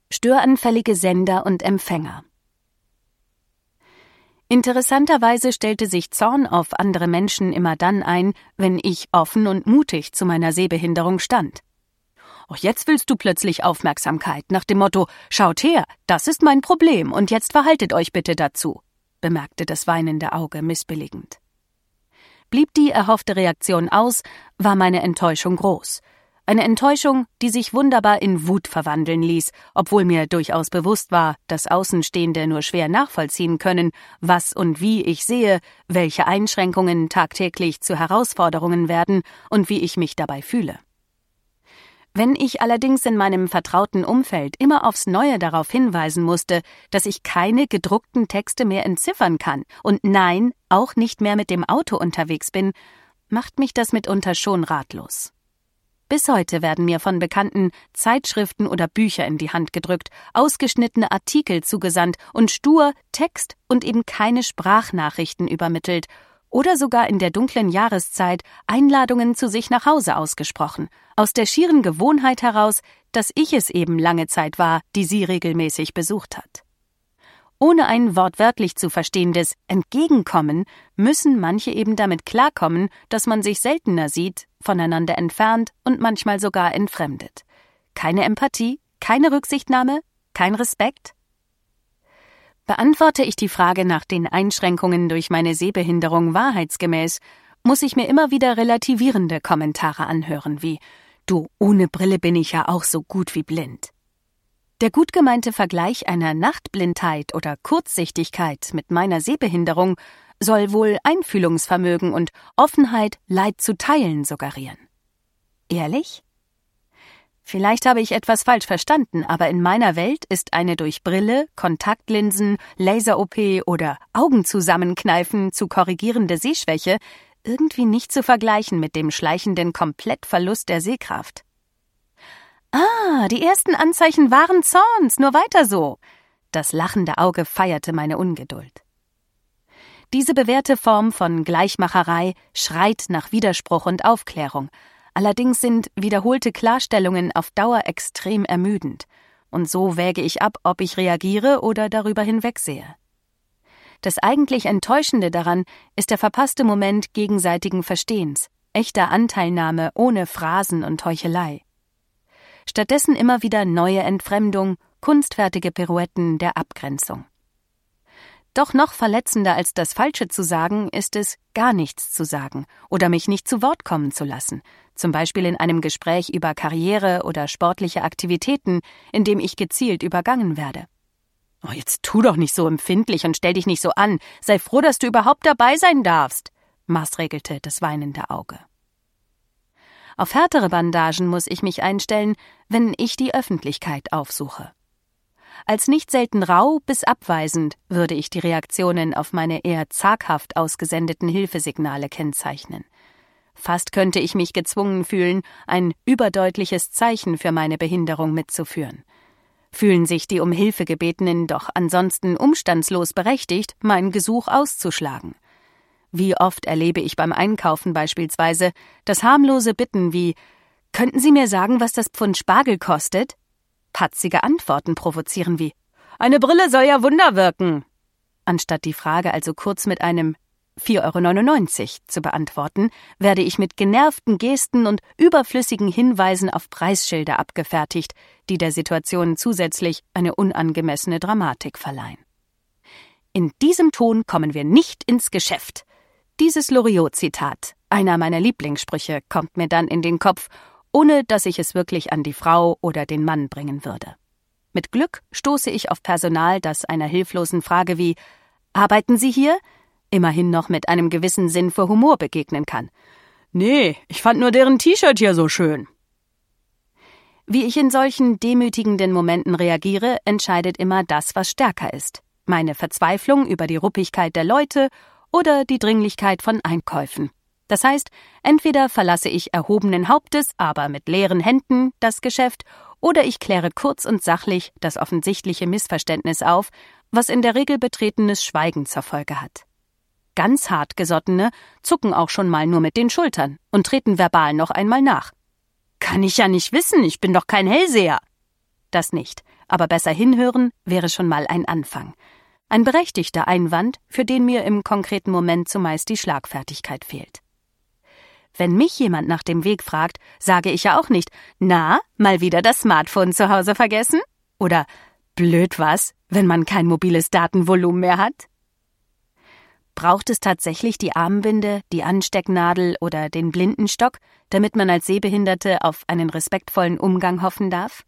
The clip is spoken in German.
Störanfällige Sender und Empfänger. Interessanterweise stellte sich Zorn auf andere Menschen immer dann ein, wenn ich offen und mutig zu meiner Sehbehinderung stand. »Och, jetzt willst du plötzlich Aufmerksamkeit, nach dem Motto, »Schaut her, das ist mein Problem und jetzt verhaltet euch bitte dazu««, bemerkte das weinende Auge missbilligend. Blieb die erhoffte Reaktion aus, war meine Enttäuschung groß. Eine Enttäuschung, die sich wunderbar in Wut verwandeln ließ, obwohl mir durchaus bewusst war, dass Außenstehende nur schwer nachvollziehen können, was und wie ich sehe, welche Einschränkungen tagtäglich zu Herausforderungen werden und wie ich mich dabei fühle. Wenn ich allerdings in meinem vertrauten Umfeld immer aufs Neue darauf hinweisen musste, dass ich keine gedruckten Texte mehr entziffern kann und nein, auch nicht mehr mit dem Auto unterwegs bin, macht mich das mitunter schon ratlos. Bis heute werden mir von Bekannten Zeitschriften oder Bücher in die Hand gedrückt, ausgeschnittene Artikel zugesandt und stur Text und eben keine Sprachnachrichten übermittelt oder sogar in der dunklen Jahreszeit Einladungen zu sich nach Hause ausgesprochen, aus der schieren Gewohnheit heraus, dass ich es eben lange Zeit war, die sie regelmäßig besucht hat. Ohne ein wortwörtlich zu verstehendes Entgegenkommen müssen manche eben damit klarkommen, dass man sich seltener sieht, voneinander entfernt und manchmal sogar entfremdet. Keine Empathie, keine Rücksichtnahme, kein Respekt? Beantworte ich die Frage nach den Einschränkungen durch meine Sehbehinderung wahrheitsgemäß, muss ich mir immer wieder relativierende Kommentare anhören wie »Du, ohne Brille bin ich ja auch so gut wie blind«. Der gut gemeinte Vergleich einer Nachtblindheit oder Kurzsichtigkeit mit meiner Sehbehinderung soll wohl Einfühlungsvermögen und Offenheit, Leid zu teilen suggerieren. Ehrlich? Vielleicht habe ich etwas falsch verstanden, aber in meiner Welt ist eine durch Brille, Kontaktlinsen, Laser-OP oder Augenzusammenkneifen zu korrigierende Sehschwäche irgendwie nicht zu vergleichen mit dem schleichenden Komplettverlust der Sehkraft. »Ah, die ersten Anzeichen waren Zorns, nur weiter so!« Das lachende Auge feierte meine Ungeduld. Diese bewährte Form von Gleichmacherei schreit nach Widerspruch und Aufklärung. Allerdings sind wiederholte Klarstellungen auf Dauer extrem ermüdend. Und so wäge ich ab, ob ich reagiere oder darüber hinwegsehe. Das eigentlich Enttäuschende daran ist der verpasste Moment gegenseitigen Verstehens, echter Anteilnahme ohne Phrasen und Heuchelei. Stattdessen immer wieder neue Entfremdung, kunstfertige Pirouetten der Abgrenzung. Doch noch verletzender als das Falsche zu sagen, ist es, gar nichts zu sagen oder mich nicht zu Wort kommen zu lassen, zum Beispiel in einem Gespräch über Karriere oder sportliche Aktivitäten, in dem ich gezielt übergangen werde. »Oh, jetzt tu doch nicht so empfindlich und stell dich nicht so an, sei froh, dass du überhaupt dabei sein darfst«, maßregelte das weinende Auge. Auf härtere Bandagen muss ich mich einstellen, wenn ich die Öffentlichkeit aufsuche. Als nicht selten rau bis abweisend würde ich die Reaktionen auf meine eher zaghaft ausgesendeten Hilfesignale kennzeichnen. Fast könnte ich mich gezwungen fühlen, ein überdeutliches Zeichen für meine Behinderung mitzuführen. Fühlen sich die um Hilfe Gebetenen doch ansonsten umstandslos berechtigt, mein Gesuch auszuschlagen. Wie oft erlebe ich beim Einkaufen beispielsweise, dass harmlose Bitten wie »Könnten Sie mir sagen, was das Pfund Spargel kostet?« patzige Antworten provozieren wie »Eine Brille soll ja Wunder wirken«, anstatt die Frage also kurz mit einem 4,99 € zu beantworten, werde ich mit genervten Gesten und überflüssigen Hinweisen auf Preisschilder abgefertigt, die der Situation zusätzlich eine unangemessene Dramatik verleihen. In diesem Ton kommen wir nicht ins Geschäft. Dieses Loriot-Zitat, einer meiner Lieblingssprüche, kommt mir dann in den Kopf, ohne dass ich es wirklich an die Frau oder den Mann bringen würde. Mit Glück stoße ich auf Personal, das einer hilflosen Frage wie »Arbeiten Sie hier?« immerhin noch mit einem gewissen Sinn für Humor begegnen kann. »Nee, ich fand nur deren T-Shirt hier so schön.« Wie ich in solchen demütigenden Momenten reagiere, entscheidet immer das, was stärker ist. Meine Verzweiflung über die Ruppigkeit der Leute oder die Dringlichkeit von Einkäufen. Das heißt, entweder verlasse ich erhobenen Hauptes, aber mit leeren Händen das Geschäft, oder ich kläre kurz und sachlich das offensichtliche Missverständnis auf, was in der Regel betretenes Schweigen zur Folge hat. Ganz hartgesottene zucken auch schon mal nur mit den Schultern und treten verbal noch einmal nach. »Kann ich ja nicht wissen, ich bin doch kein Hellseher.« Das nicht, aber besser hinhören wäre schon mal ein Anfang. Ein berechtigter Einwand, für den mir im konkreten Moment zumeist die Schlagfertigkeit fehlt. Wenn mich jemand nach dem Weg fragt, sage ich ja auch nicht, na, mal wieder das Smartphone zu Hause vergessen? Oder blöd was, wenn man kein mobiles Datenvolumen mehr hat? Braucht es tatsächlich die Armbinde, die Anstecknadel oder den Blindenstock, damit man als Sehbehinderte auf einen respektvollen Umgang hoffen darf?